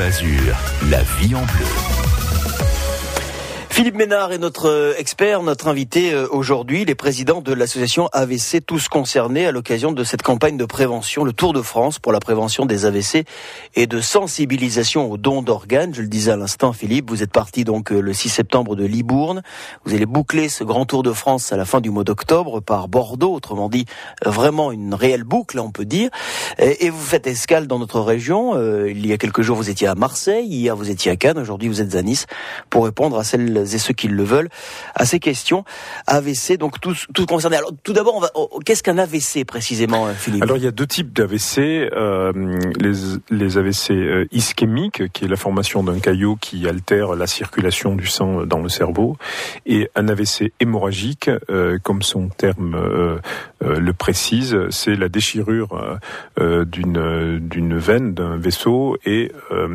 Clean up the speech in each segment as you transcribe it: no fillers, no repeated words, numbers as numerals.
Azur, la vie en bleu. Philippe Ménard est notre expert, notre invité aujourd'hui. Il est président de l'association AVC Tous Concernés à l'occasion de cette campagne de prévention, le Tour de France pour la prévention des AVC et de sensibilisation aux dons d'organes. Je le disais à l'instant, Philippe, vous êtes parti donc le 6 septembre de Libourne. Vous allez boucler ce grand Tour de France à la fin du mois d'octobre par Bordeaux, autrement dit vraiment une réelle boucle, on peut dire. Et vous faites escale dans notre région. Il y a quelques jours, vous étiez à Marseille, hier vous étiez à Cannes, aujourd'hui vous êtes à Nice pour répondre à celles et ceux qui le veulent à ces questions. AVC, donc tous concernés. Alors tout d'abord, qu'est-ce qu'un AVC précisément, Philippe ? Alors il y a deux types d'AVC. Les AVC ischémiques, qui est la formation d'un caillot qui altère la circulation du sang dans le cerveau, et un AVC hémorragique, comme son terme le précise, c'est la déchirure d'une veine, d'un vaisseau, et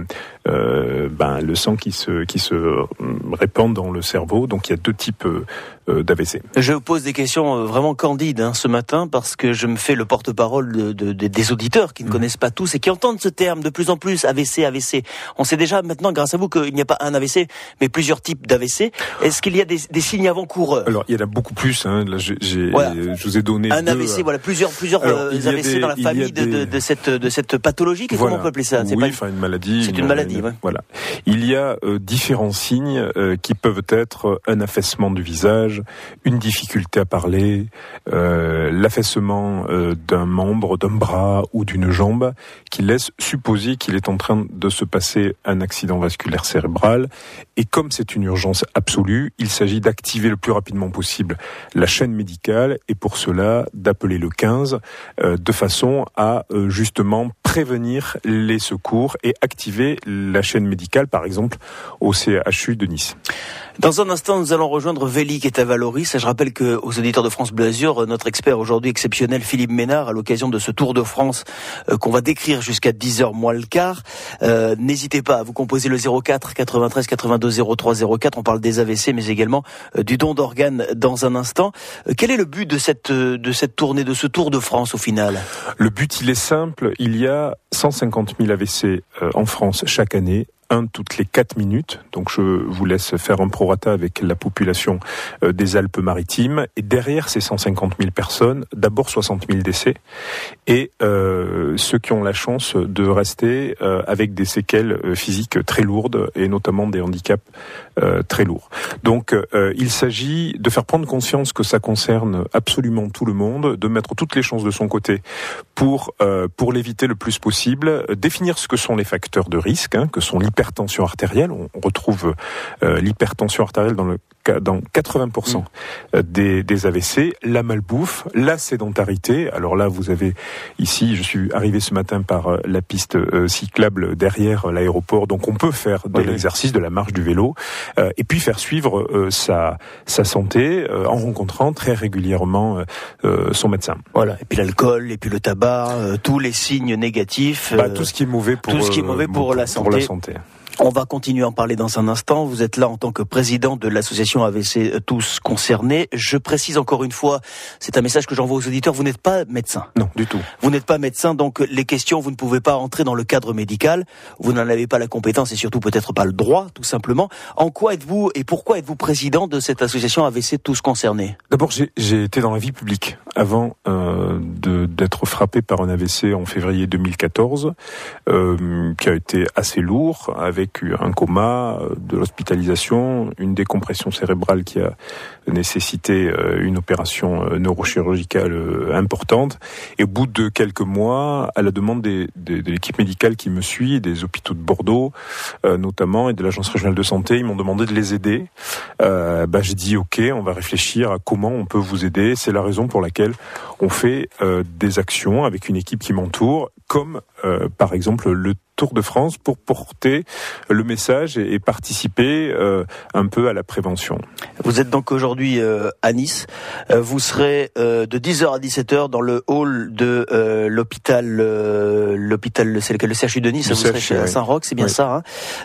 le sang qui se répand dans le cerveau. Donc il y a deux types d'AVC. Je vous pose des questions vraiment candides ce matin, parce que je me fais le porte-parole des auditeurs qui ne connaissent pas tous et qui entendent ce terme de plus en plus, AVC. On sait déjà maintenant, grâce à vous, qu'il n'y a pas un AVC, mais plusieurs types d'AVC. Est-ce qu'il y a des signes avant-coureurs ? Alors il y en a beaucoup plus. Là, je vous ai donné un AVC. Voilà, plusieurs AVC dans la famille de cette pathologie. Comment on peut appeler ça ? Une maladie. C'est une maladie. Ouais. Voilà. Il y a différents signes qui peuvent être un affaissement du visage, une difficulté à parler, l'affaissement d'un membre, d'un bras ou d'une jambe, qui laisse supposer qu'il est en train de se passer un accident vasculaire cérébral. Et comme c'est une urgence absolue, il s'agit d'activer le plus rapidement possible la chaîne médicale, et pour cela d'appeler le 15 de façon à justement prévenir les secours et activer la chaîne médicale, par exemple au CHU de Nice. Dans un instant, nous allons rejoindre Véli qui est à Valoris. Je rappelle que aux auditeurs de France Bleu Azur, notre expert aujourd'hui exceptionnel, Philippe Ménard, à l'occasion de ce Tour de France qu'on va décrire jusqu'à 10h moins le quart. N'hésitez pas à vous composer le 04 93 82 03 04. On parle des AVC, mais également du don d'organes dans un instant. Quel est le but de cette tournée, de ce Tour de France au final ? Le but, il est simple. Il y a 150 000 AVC en France chaque année. Toutes les 4 minutes, donc je vous laisse faire un prorata avec la population des Alpes-Maritimes, et derrière ces 150 000 personnes, d'abord 60 000 décès, et ceux qui ont la chance de rester avec des séquelles physiques très lourdes, et notamment des handicaps très lourds. Donc il s'agit de faire prendre conscience que ça concerne absolument tout le monde, de mettre toutes les chances de son côté pour l'éviter le plus possible, définir ce que sont les facteurs de risque, que sont l'hypertension artérielle. On retrouve l'hypertension artérielle dans 80% des AVC, la malbouffe, la sédentarité. Alors là, vous avez ici, je suis arrivé ce matin par la piste cyclable derrière l'aéroport, donc on peut faire de l'exercice, de la marche, du vélo, et puis faire suivre sa santé en rencontrant très régulièrement son médecin. Voilà. Et puis l'alcool, et puis le tabac, tous les signes négatifs. Tout ce qui est mauvais pour la santé. On va continuer à en parler dans un instant. Vous êtes là en tant que président de l'association AVC Tous Concernés. Je précise encore une fois, c'est un message que j'envoie aux auditeurs, vous n'êtes pas médecin. Non, du tout. Vous n'êtes pas médecin, donc les questions, vous ne pouvez pas entrer dans le cadre médical. Vous n'en avez pas la compétence et surtout peut-être pas le droit, tout simplement. En quoi êtes-vous et pourquoi êtes-vous président de cette association AVC Tous Concernés ? D'abord, j'ai été dans la vie publique avant d'être frappé par un AVC en février 2014, qui a été assez lourd, avec un coma, de l'hospitalisation, une décompression cérébrale qui a nécessité une opération neurochirurgicale importante. Et au bout de quelques mois, à la demande de l'équipe médicale qui me suit, des hôpitaux de Bordeaux notamment, et de l'Agence régionale de santé, ils m'ont demandé de les aider. J'ai dit ok, on va réfléchir à comment on peut vous aider. C'est la raison pour laquelle on fait des actions avec une équipe qui m'entoure, comme par exemple le Tour de France, pour porter le message et participer un peu à la prévention. Vous êtes donc aujourd'hui à Nice. Vous serez de 10h à 17h dans le hall de l'hôpital, c'est lequel, le CHU de Nice. Vous serez chez Saint-Roch, c'est bien ça.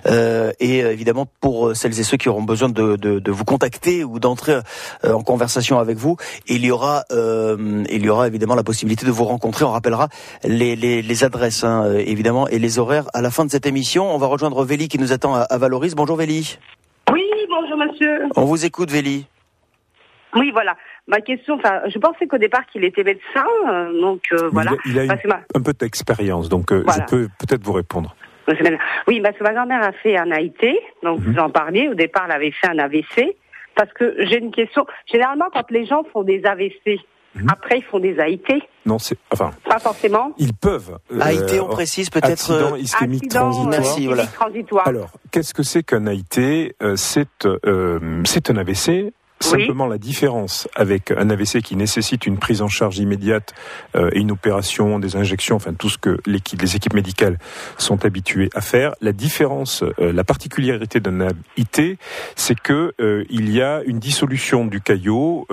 Et évidemment, pour celles et ceux qui auront besoin de vous contacter ou d'entrer en conversation avec vous, il y aura évidemment la possibilité de vous rencontrer. On rappellera les les adresses, évidemment, et les horaires à la fin de cette émission. On va rejoindre Vélie qui nous attend à Valoris. Bonjour Vélie. Oui, bonjour monsieur. On vous écoute Vélie. Oui, voilà. Ma question, je pensais qu'au départ qu'il était médecin, voilà. Il a un peu d'expérience, donc voilà. Je peux peut-être vous répondre. Oui, parce que ma grand-mère a fait un AIT, donc vous en parliez. Au départ, elle avait fait un AVC. Parce que j'ai une question. Généralement, quand les gens font des AVC, après ils font des AIT. Non, pas forcément. Ils peuvent. AIT, on précise peut-être. Accident ischémique transitoire. Merci, voilà. Alors, qu'est-ce que c'est qu'un AIT ? C'est un AVC. Simplement, la différence avec un AVC qui nécessite une prise en charge immédiate et une opération, des injections, enfin tout ce que les équipes médicales sont habituées à faire. La différence, la particularité d'un AIT, c'est que il y a une dissolution du caillot,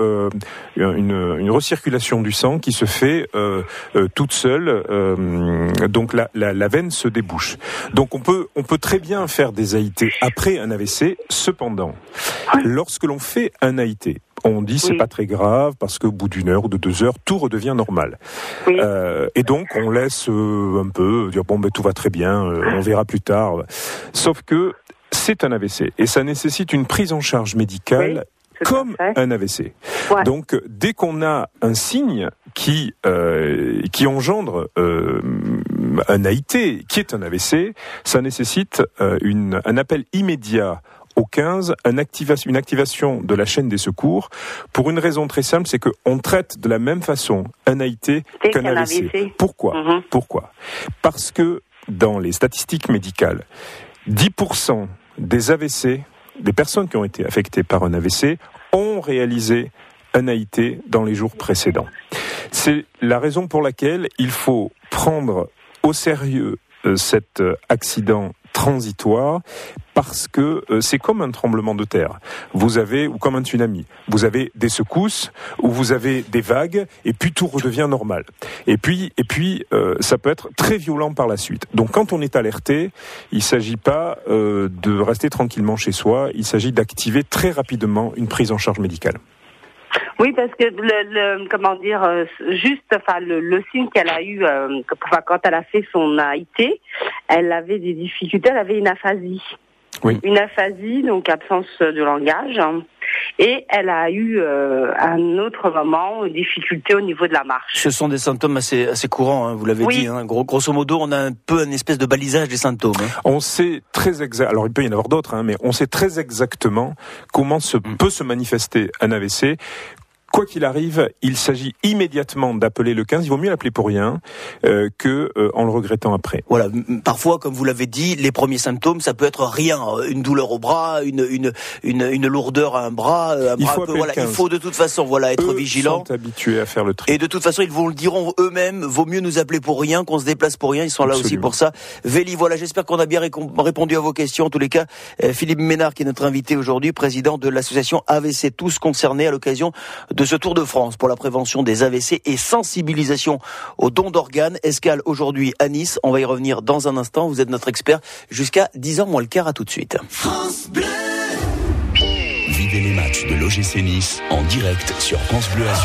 une recirculation du sang qui se fait toute seule. Donc la veine se débouche. Donc on peut très bien faire des AIT après un AVC. Cependant, lorsque l'on fait un AIT, on dit c'est pas très grave parce qu'au bout d'1 heure ou de 2 heures, tout redevient normal. Oui. Et donc on laisse un peu dire tout va très bien, on verra plus tard. Sauf que c'est un AVC et ça nécessite une prise en charge médicale comme un AVC. Ouais. Donc dès qu'on a un signe qui engendre un AIT, qui est un AVC, ça nécessite un appel immédiat au 15, une activation de la chaîne des secours, pour une raison très simple, c'est qu'on traite de la même façon un AIT qu'un AVC. Pourquoi ? Pourquoi ? Parce que dans les statistiques médicales, 10% des AVC, des personnes qui ont été affectées par un AVC, ont réalisé un AIT dans les jours précédents. C'est la raison pour laquelle il faut prendre au sérieux cet accident transitoire, parce que c'est comme un tremblement de terre. Ou comme un tsunami. Vous avez des secousses, ou vous avez des vagues, et puis tout redevient normal. Et puis, ça peut être très violent par la suite. Donc, quand on est alerté, il ne s'agit pas de rester tranquillement chez soi. Il s'agit d'activer très rapidement une prise en charge médicale. Oui, parce que le signe qu'elle a eu quand elle a fait son AIT, elle avait des difficultés, elle avait une aphasie. Oui. Une aphasie, donc absence de langage. Et elle a eu un autre moment, une difficulté au niveau de la marche. Ce sont des symptômes assez courants, vous l'avez dit. Grosso modo, on a un peu une espèce de balisage des symptômes. On sait très exactement, alors il peut y en avoir d'autres, mais on sait très exactement comment peut se manifester un AVC. Quoi qu'il arrive, il s'agit immédiatement d'appeler le 15. Il vaut mieux l'appeler pour rien que en le regrettant après. Voilà. Parfois, comme vous l'avez dit, les premiers symptômes, ça peut être rien, une douleur au bras, une lourdeur à un bras, il faut de toute façon, être vigilant. Ils sont habitués à faire le tri. Et de toute façon, ils vous le diront eux-mêmes. Vaut mieux nous appeler pour rien qu'on se déplace pour rien. Ils sont là aussi pour ça. Vélie, j'espère qu'on a bien répondu à vos questions. En tous les cas, Philippe Ménard, qui est notre invité aujourd'hui, président de l'association AVC Tous Concernés, à l'occasion de ce Tour de France pour la prévention des AVC et sensibilisation aux dons d'organes. Escale aujourd'hui à Nice. On va y revenir dans un instant. Vous êtes notre expert jusqu'à 10h moins le quart. À tout de suite. France Bleu. Vivez les matchs de l'OGC Nice en direct sur France Bleu Azur.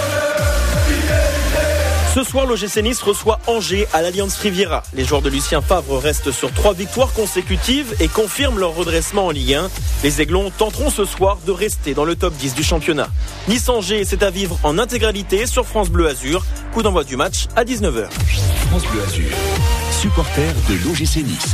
Ce soir, l'OGC Nice reçoit Angers à l'Allianz Riviera. Les joueurs de Lucien Favre restent sur 3 victoires consécutives et confirment leur redressement en Ligue 1. Les Aiglons tenteront ce soir de rester dans le top 10 du championnat. Nice-Angers, c'est à vivre en intégralité sur France Bleu Azur. Coup d'envoi du match à 19h. France Bleu Azur, supporter de l'OGC Nice.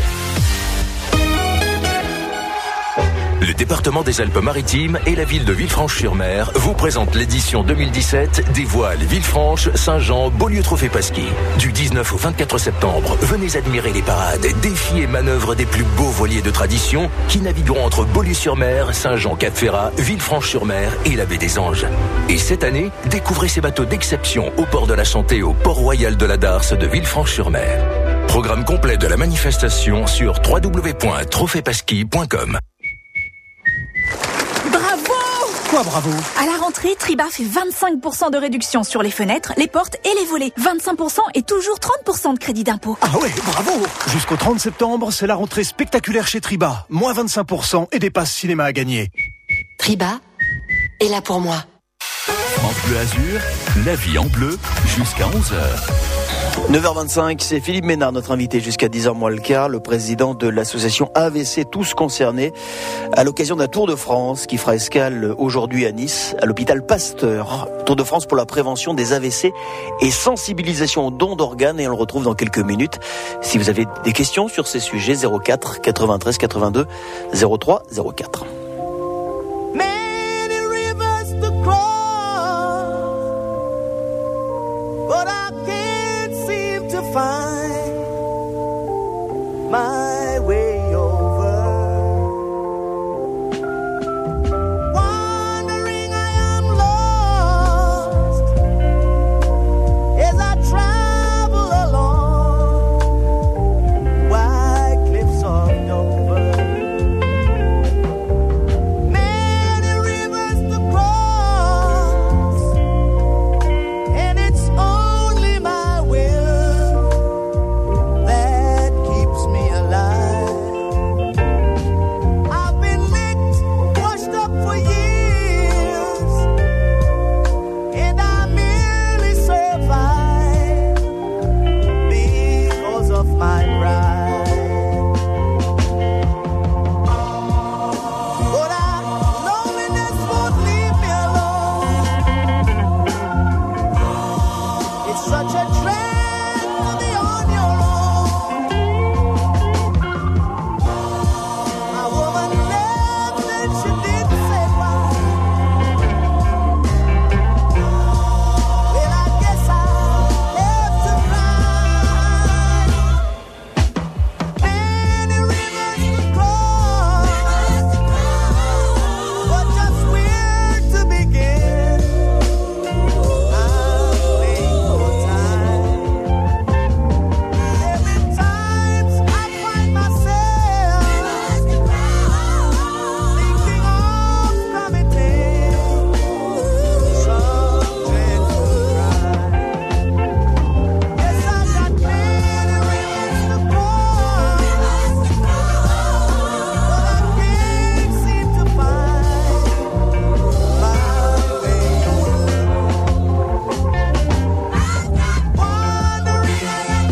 Le département des Alpes-Maritimes et la ville de Villefranche-sur-Mer vous présentent l'édition 2017 des voiles Villefranche, Saint-Jean, Beaulieu Trophée Pasquier. Du 19 au 24 septembre, venez admirer les parades, défis et manœuvres des plus beaux voiliers de tradition qui navigueront entre Beaulieu-sur-Mer, Saint-Jean, Cap-Ferrat, Villefranche-sur-Mer et la baie des Anges. Et cette année, découvrez ces bateaux d'exception au port de la Santé au port royal de la Darse de Villefranche-sur-Mer. Programme complet de la manifestation sur www.trophéepasquier.com. Quoi, bravo? À la rentrée, Triba fait 25% de réduction sur les fenêtres, les portes et les volets. 25% et toujours 30% de crédit d'impôt. Ah ouais, bravo! Jusqu'au 30 septembre, c'est la rentrée spectaculaire chez Triba. Moins 25% et des passes cinéma à gagner. Triba est là pour moi. France Bleu Azur, la vie en bleu jusqu'à 11h. 9h25, c'est Philippe Ménard, notre invité jusqu'à 10h moins le quart, le président de l'association AVC Tous Concernés, à l'occasion d'un Tour de France qui fera escale aujourd'hui à Nice, à l'hôpital Pasteur. Tour de France pour la prévention des AVC et sensibilisation aux dons d'organes, et on le retrouve dans quelques minutes. Si vous avez des questions sur ces sujets, 04 93 82 03 04. My way over, wandering I am lost as I travel along wide cliffs of Dover. Many rivers to cross, and it's only my will that keeps me alive. I've been licked, washed up for years, and I merely survive because of my pride. But loneliness won't leave me alone. It's such a drag to be on your own. My woman left and she didn't say why. Well, I guess I'll have to cry. Many rivers to cross, but just where to begin? I'm playing for time. There been times I find myself thinking of committing some dreadful crime. Yes, I got many rivers to cross, but I can't seem to find my way home. Wandering I am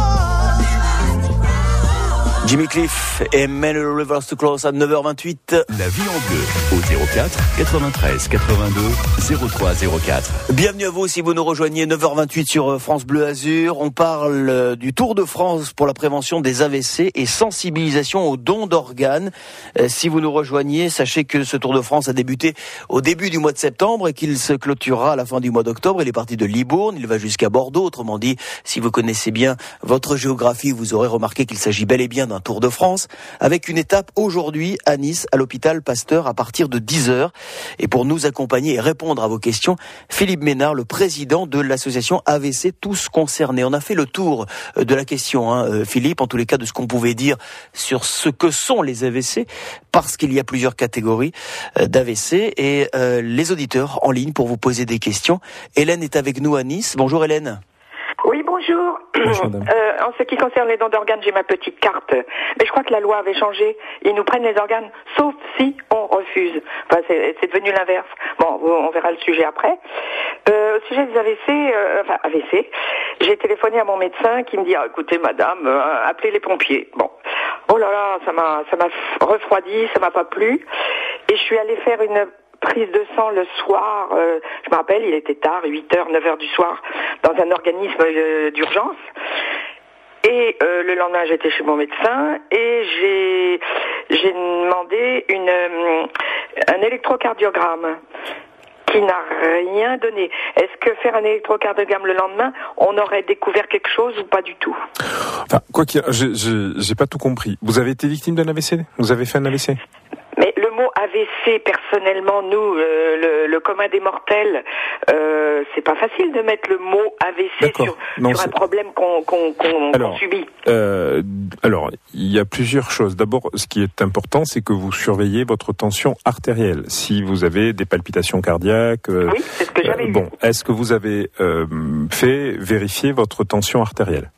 lost. Jimmy Cliff et Many Rivers to Cross à 9h28. La vie en bleu au 04 93 82 03 04. Bienvenue à vous si vous nous rejoignez, 9h28 sur France Bleu Azur. On parle du Tour de France pour la prévention des AVC et sensibilisation aux dons d'organes. Si vous nous rejoignez, sachez que ce Tour de France a débuté au début du mois de septembre et qu'il se clôturera à la fin du mois d'octobre. Il est parti de Libourne, il va jusqu'à Bordeaux. Autrement dit, si vous connaissez bien votre géographie, vous aurez remarqué qu'il s'agit bel et bien d'un Tour de France, avec une étape aujourd'hui à Nice, à l'hôpital Pasteur, à partir de 10h. Et pour nous accompagner et répondre à vos questions, Philippe Ménard, le président de l'association AVC Tous Concernés. On a fait le tour de la question, Philippe, en tous les cas de ce qu'on pouvait dire sur ce que sont les AVC, parce qu'il y a plusieurs catégories d'AVC, et les auditeurs en ligne pour vous poser des questions. Hélène est avec nous à Nice. Bonjour Hélène. Oui, bonjour. En ce qui concerne les dons d'organes, j'ai ma petite carte. Mais je crois que la loi avait changé. Ils nous prennent les organes, sauf si on refuse. Enfin, c'est devenu l'inverse. Bon, on verra le sujet après. Au sujet des AVC, j'ai téléphoné à mon médecin qui me dit, écoutez, madame, appelez les pompiers. Bon. Oh là là, ça m'a refroidi, ça m'a pas plu. Et je suis allée faire une prise de sang le soir, je me rappelle, il était tard, 8h, 9h du soir, dans un organisme d'urgence. Et le lendemain, j'étais chez mon médecin et j'ai demandé un électrocardiogramme qui n'a rien donné. Est-ce que faire un électrocardiogramme le lendemain, on aurait découvert quelque chose ou pas du tout? Enfin, quoi qu'il y ait, j'ai pas tout compris. Vous avez été victime d'un AVC? Vous avez fait un AVC? Mais le mot AVC, personnellement, nous, le commun des mortels, c'est pas facile de mettre le mot AVC sur un problème qu'on subit. Alors, il y a plusieurs choses. D'abord, ce qui est important, c'est que vous surveillez votre tension artérielle. Si vous avez des palpitations cardiaques... oui, c'est ce que j'avais eu. Bon, est-ce que vous avez fait vérifier votre tension artérielle?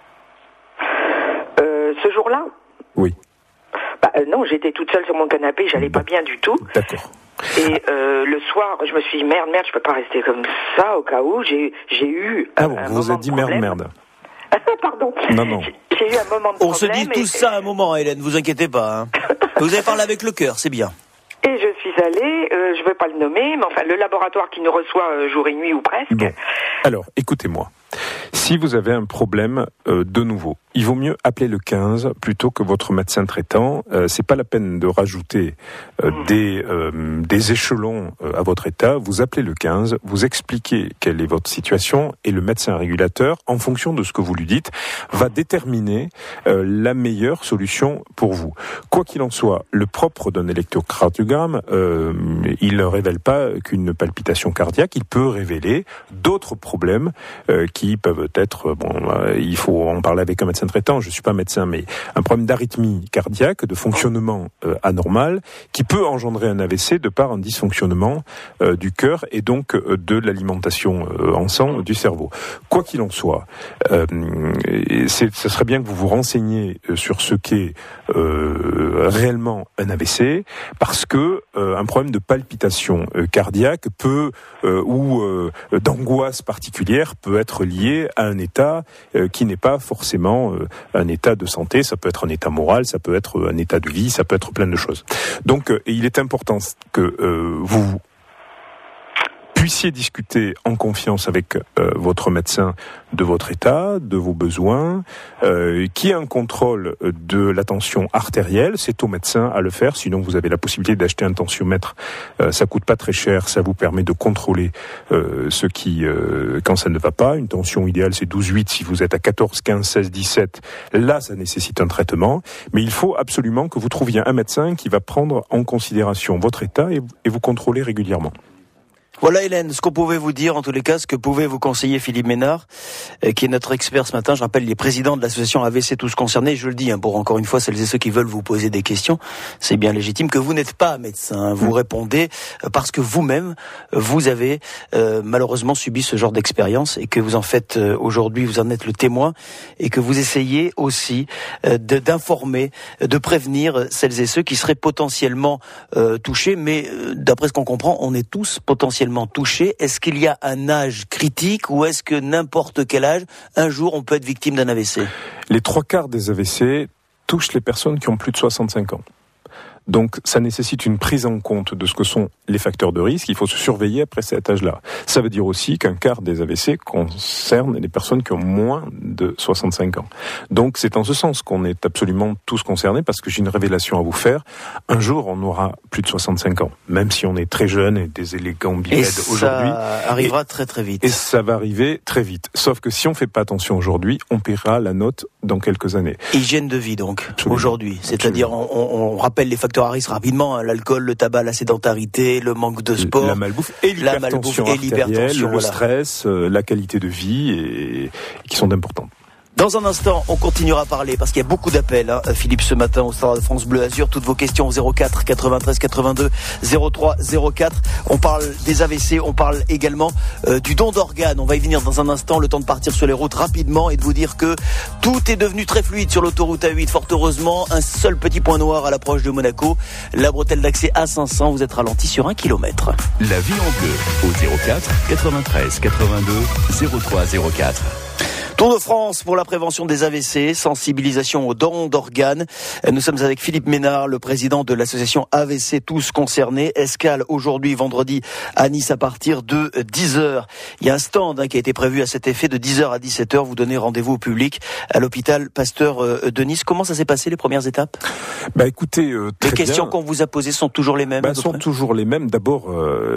Ce jour-là? Oui. Non, j'étais toute seule sur mon canapé, j'allais pas bien du tout. D'accord. Et le soir, je me suis dit merde, je peux pas rester comme ça au cas où j'ai eu. Ah bon, vous vous êtes dit merde. Pardon. Non. J'ai eu un moment de problème. On se dit tout ça à un moment, Hélène, vous inquiétez pas. Hein. Vous avez parlé avec le cœur, c'est bien. Et je suis allée, je ne veux pas le nommer, mais enfin le laboratoire qui nous reçoit jour et nuit ou presque. Bon. Alors, écoutez-moi. Si vous avez un problème de nouveau, il vaut mieux appeler le 15 plutôt que votre médecin traitant. C'est pas la peine de rajouter des échelons à votre état. Vous appelez le 15, vous expliquez quelle est votre situation et le médecin régulateur, en fonction de ce que vous lui dites, va déterminer la meilleure solution pour vous. Quoi qu'il en soit, le propre d'un électrocardiogramme, il ne révèle pas qu'une palpitation cardiaque, il peut révéler d'autres problèmes qui peuvent être, il faut en parler avec un médecin traitant, je suis pas médecin, mais un problème d'arythmie cardiaque, de fonctionnement anormal, qui peut engendrer un AVC de par un dysfonctionnement du cœur et donc de l'alimentation en sang du cerveau. Quoi qu'il en soit, ce serait bien que vous vous renseigniez sur ce qu'est réellement un AVC, parce que un problème de palpitation cardiaque peut ou d'angoisse particulière peut être lié à un état qui n'est pas forcément un état de santé. Ça peut être un état moral, ça peut être un état de vie, ça peut être plein de choses. Donc il est important que vous puissiez discuter en confiance avec votre médecin de votre état, de vos besoins, qui a un contrôle de la tension artérielle. C'est au médecin à le faire, sinon vous avez la possibilité d'acheter un tensiomètre. Ça coûte pas très cher, ça vous permet de contrôler ce qui, quand ça ne va pas. Une tension idéale, c'est 12,8. Si vous êtes à 14, 15, 16, 17, là, ça nécessite un traitement. Mais il faut absolument que vous trouviez un médecin qui va prendre en considération votre état et vous contrôler régulièrement. Voilà Hélène, ce qu'on pouvait vous dire, en tous les cas, ce que pouvait vous conseiller Philippe Ménard, qui est notre expert ce matin. Je rappelle, il est président de l'association AVC Tous Concernés. Je le dis, pour encore une fois, celles et ceux qui veulent vous poser des questions, c'est bien légitime que vous n'êtes pas médecin. Vous répondez parce que vous-même, vous avez malheureusement subi ce genre d'expérience et que vous en faites aujourd'hui, vous en êtes le témoin et que vous essayez aussi d'informer, de prévenir celles et ceux qui seraient potentiellement touchés. Mais d'après ce qu'on comprend, on est tous potentiellement touchés. Est-ce qu'il y a un âge critique ou est-ce que n'importe quel âge, un jour, on peut être victime d'un AVC ? Les 3/4 des AVC touchent les personnes qui ont plus de 65 ans. Donc, ça nécessite une prise en compte de ce que sont les facteurs de risque. Il faut se surveiller après cet âge-là. Ça veut dire aussi qu'un quart des AVC concerne les personnes qui ont moins de 65 ans. Donc, c'est en ce sens qu'on est absolument tous concernés, parce que j'ai une révélation à vous faire. Un jour, on aura plus de 65 ans, même si on est très jeune et des élégants bipèdes aujourd'hui. Ça arrivera très très vite. Et ça va arriver très vite. Sauf que si on fait pas attention aujourd'hui, on paiera la note dans quelques années. Hygiène de vie, donc, aujourd'hui. C'est-à-dire, on rappelle les facteurs à risque rapidement, l'alcool, le tabac, la sédentarité, le manque de sport, la malbouffe et l'hypertension artérielle, le stress, la qualité de vie et qui sont importantes. Dans un instant, on continuera à parler parce qu'il y a beaucoup d'appels, Philippe, ce matin au Stade de France Bleu Azur. Toutes vos questions au 04 93 82 03 04. On parle des AVC, on parle également du don d'organes. On va y venir dans un instant, le temps de partir sur les routes rapidement et de vous dire que tout est devenu très fluide sur l'autoroute A8. Fort heureusement, un seul petit point noir à l'approche de Monaco. La bretelle d'accès A500, vous êtes ralenti sur 1 kilomètre. La vie en bleu au 04 93 82 03 04. Tour de France pour la prévention des AVC, sensibilisation aux dons d'organes. Nous sommes avec Philippe Ménard, le président de l'association AVC Tous Concernés. Escale aujourd'hui, vendredi, à Nice à partir de 10h. Il y a un stand qui a été prévu à cet effet de 10h à 17h. Vous donnez rendez-vous au public à l'hôpital Pasteur de Nice. Comment ça s'est passé les premières étapes ? Écoutez, très les questions bien. qu'on vous a posées sont toujours les mêmes sont toujours les mêmes. D'abord,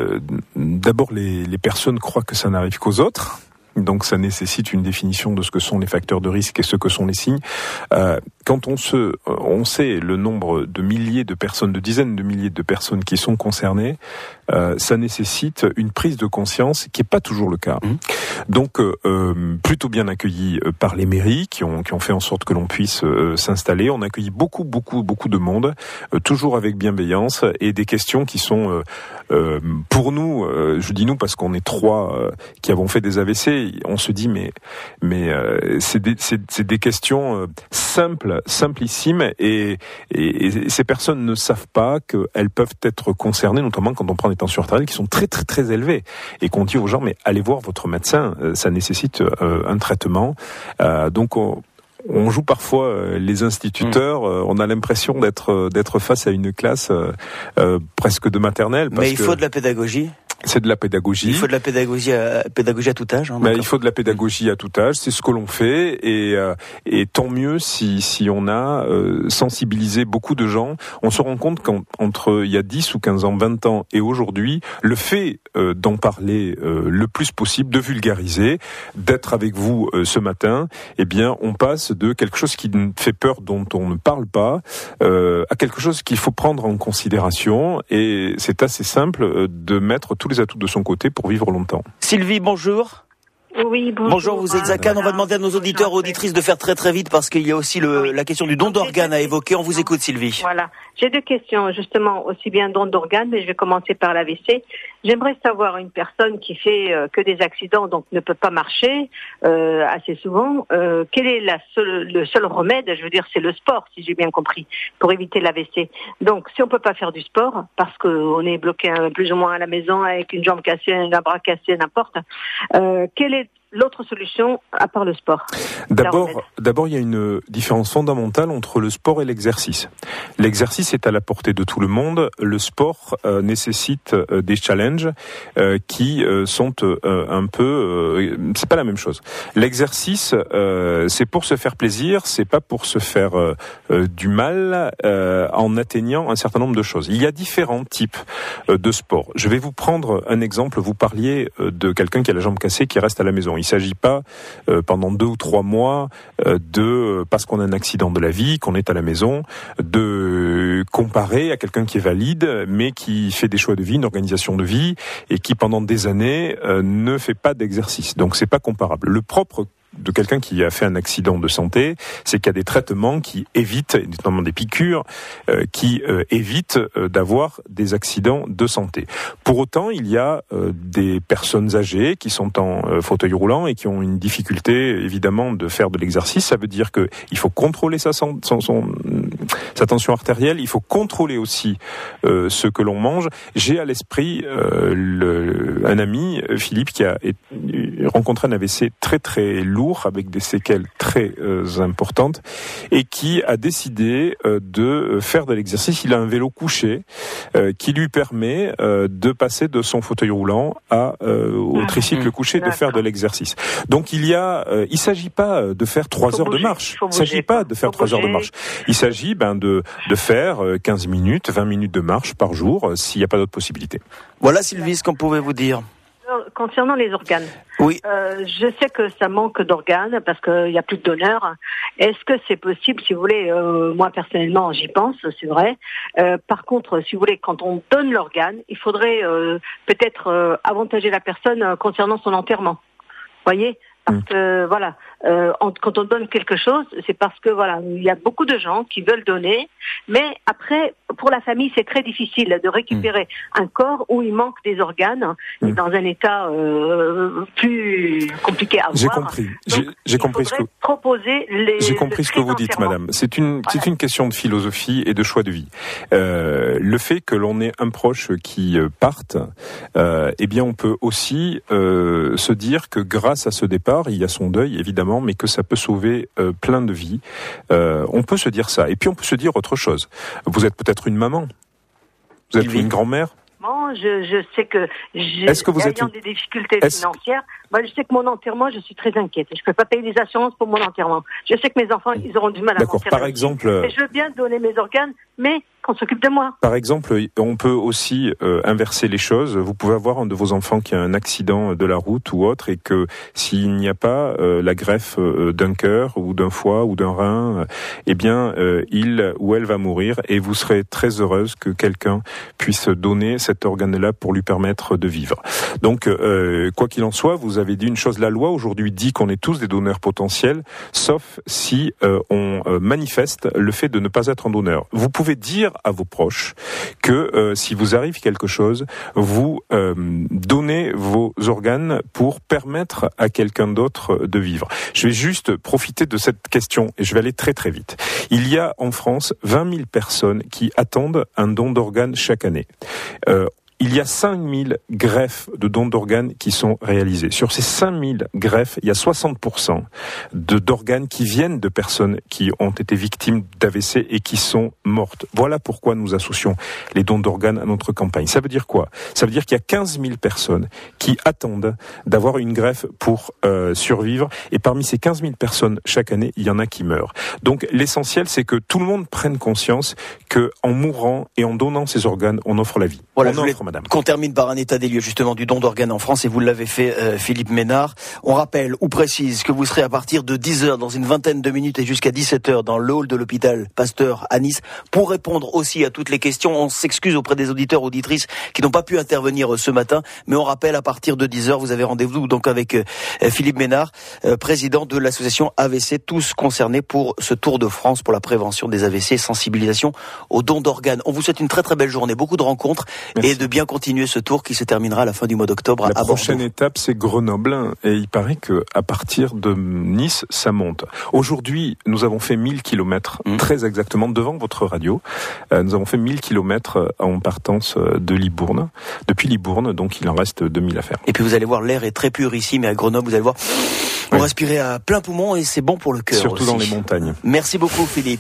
les personnes croient que ça n'arrive qu'aux autres. Donc ça nécessite une définition de ce que sont les facteurs de risque et ce que sont les signes. Quand on sait le nombre de milliers de personnes, de dizaines de milliers de personnes qui sont concernées, ça nécessite une prise de conscience qui est pas toujours le cas. Donc plutôt bien accueilli par les mairies qui ont fait en sorte que l'on puisse s'installer. On a accueilli beaucoup de monde, toujours avec bienveillance et des questions qui sont pour nous, je dis nous parce qu'on est 3 qui avons fait des AVC. On se dit mais c'est des questions simplissimes et ces personnes ne savent pas qu'elles peuvent être concernées, notamment quand on prend des tensions artérielles qui sont très très très élevées et qu'on dit aux gens mais allez voir votre médecin, ça nécessite un traitement. Donc on joue parfois les instituteurs, on a l'impression d'être face à une classe presque de maternelle. Mais il faut de la pédagogie. C'est de la pédagogie. Il faut de la pédagogie à tout âge. Hein, il faut de la pédagogie à tout âge. C'est ce que l'on fait, et tant mieux si on a sensibilisé beaucoup de gens. On se rend compte qu'entre il y a 10 ou 15 ans, 20 ans et aujourd'hui, le fait d'en parler le plus possible, de vulgariser, d'être avec vous ce matin, eh bien, on passe de quelque chose qui fait peur, dont on ne parle pas, à quelque chose qu'il faut prendre en considération. Et c'est assez simple de mettre tous les atouts de son côté pour vivre longtemps. Sylvie, bonjour. Oui, bonjour. Bonjour, vous êtes à Cannes. On va demander à nos auditeurs et auditrices de faire très très vite parce qu'il y a aussi la question du don d'organes à évoquer. On vous écoute, Sylvie. Voilà. J'ai 2 questions, justement, aussi bien don d'organes, mais je vais commencer par l'AVC. J'aimerais savoir, une personne qui fait que des accidents, donc ne peut pas marcher assez souvent, quel est le seul remède, je veux dire, c'est le sport, si j'ai bien compris, pour éviter l'AVC. Donc, si on peut pas faire du sport, parce qu'on est bloqué plus ou moins à la maison avec une jambe cassée, un bras cassé, n'importe, quelle est l'autre solution à part le sport? D'abord, il y a une différence fondamentale entre le sport et l'exercice. L'exercice est à la portée de tout le monde. Le sport nécessite des challenges qui sont un peu... c'est pas la même chose. L'exercice, c'est pour se faire plaisir, c'est pas pour se faire du mal en atteignant un certain nombre de choses. Il y a différents types de sport. Je vais vous prendre un exemple. Vous parliez de quelqu'un qui a la jambe cassée qui reste à la maison. Il ne s'agit pas pendant 2 ou 3 mois parce qu'on a un accident de la vie, qu'on est à la maison, de comparer à quelqu'un qui est valide, mais qui fait des choix de vie, une organisation de vie, et qui pendant des années ne fait pas d'exercice. Donc c'est pas comparable. Le propre de quelqu'un qui a fait un accident de santé, c'est qu'il y a des traitements qui évitent, notamment des piqûres, qui évitent d'avoir des accidents de santé. Pour autant, il y a des personnes âgées qui sont en fauteuil roulant et qui ont une difficulté, évidemment, de faire de l'exercice. Ça veut dire que il faut contrôler sa tension artérielle, il faut contrôler aussi ce que l'on mange. J'ai à l'esprit un ami, Philippe, qui a rencontré un AVC très très lourd, avec des séquelles très importantes, et qui a décidé de faire de l'exercice. Il a un vélo couché qui lui permet de passer de son fauteuil roulant au tricycle couché, de faire de l'exercice. Donc il s'agit pas de faire 3 heures de marche. Il s'agit pas de faire 3 heures de marche. Il s'agit de faire 15 minutes, 20 minutes de marche par jour, s'il n'y a pas d'autre possibilité. Voilà, Sylvie, ce qu'on pouvait vous dire. Concernant les organes, oui. Je sais que ça manque d'organes parce qu'il n'y a plus de donneurs. Est-ce que c'est possible, si vous voulez, moi personnellement j'y pense, c'est vrai. Par contre, si vous voulez, quand on donne l'organe, il faudrait peut-être avantager la personne concernant son enterrement. Voyez, parce que voilà, quand on donne quelque chose, c'est parce que voilà, il y a beaucoup de gens qui veulent donner, mais après, pour la famille, c'est très difficile de récupérer un corps où il manque des organes, et dans un état plus compliqué à J'ai voir. Compris. Donc, J'ai compris ce que proposer les. J'ai compris ce que vous dites, madame. C'est une question de philosophie et de choix de vie. Le fait que l'on ait un proche qui parte, eh bien, on peut aussi se dire que grâce à ce départ, il y a son deuil évidemment, mais que ça peut sauver plein de vies. On peut se dire ça, et puis on peut se dire autre chose. Vous êtes peut-être une maman, vous êtes une grand-mère. Je sais que ayant des difficultés financières, moi je sais que mon enterrement, je suis très inquiète. Je peux pas payer des assurances pour mon enterrement. Je sais que mes enfants, ils auront du mal à m'enterrer. Par exemple, et je veux bien donner mes organes, mais qu'on s'occupe de moi. Par exemple, on peut aussi inverser les choses. Vous pouvez avoir un de vos enfants qui a un accident de la route ou autre, et que s'il n'y a pas la greffe d'un cœur ou d'un foie ou d'un rein, eh bien, il ou elle va mourir, et vous serez très heureuse que quelqu'un puisse donner cet organe-là pour lui permettre de vivre. Donc, quoi qu'il en soit, vous avez dit une chose, la loi aujourd'hui dit qu'on est tous des donneurs potentiels, sauf si on manifeste le fait de ne pas être un donneur. Vous pouvez dire à vos proches que si vous arrive quelque chose, vous donnez vos organes pour permettre à quelqu'un d'autre de vivre. Je vais juste profiter de cette question et je vais aller très très vite. Il y a en France 20 000 personnes qui attendent un don d'organes chaque année. Il y a 5 000 greffes de dons d'organes qui sont réalisées. Sur ces 5 000 greffes, il y a 60% d'organes qui viennent de personnes qui ont été victimes d'AVC et qui sont mortes. Voilà pourquoi nous associons les dons d'organes à notre campagne. Ça veut dire quoi ? Ça veut dire qu'il y a 15 000 personnes qui attendent d'avoir une greffe pour survivre. Et parmi ces 15 000 personnes, chaque année, il y en a qui meurent. Donc l'essentiel, c'est que tout le monde prenne conscience qu'en mourant et en donnant ses organes, on offre la vie. Voilà, qu'on termine par un état des lieux justement du don d'organes en France et vous l'avez fait Philippe Ménard. On rappelle ou précise que vous serez à partir de 10h dans une vingtaine de minutes et jusqu'à 17h dans le hall de l'hôpital Pasteur à Nice pour répondre aussi à toutes les questions. On s'excuse auprès des auditeurs auditrices qui n'ont pas pu intervenir ce matin, mais on rappelle à partir de 10h vous avez rendez-vous donc avec Philippe Ménard, président de l'association AVC Tous Concernés pour ce Tour de France pour la prévention des AVC et sensibilisation au don d'organes. On vous souhaite une très très belle journée, beaucoup de rencontres. Merci. Et de bien continuer ce tour qui se terminera à la fin du mois d'octobre à Bordeaux. La prochaine étape, c'est Grenoble. Et il paraît qu'à partir de Nice, ça monte. Aujourd'hui, nous avons fait 1000 kilomètres, très exactement, devant votre radio. Nous avons fait 1000 kilomètres en partance de Libourne. Depuis Libourne, donc il en reste 2000 à faire. Et puis vous allez voir, l'air est très pur ici, mais à Grenoble, vous allez voir, vous respirez à plein poumon et c'est bon pour le cœur. Surtout aussi. Dans les montagnes. Merci beaucoup, Philippe.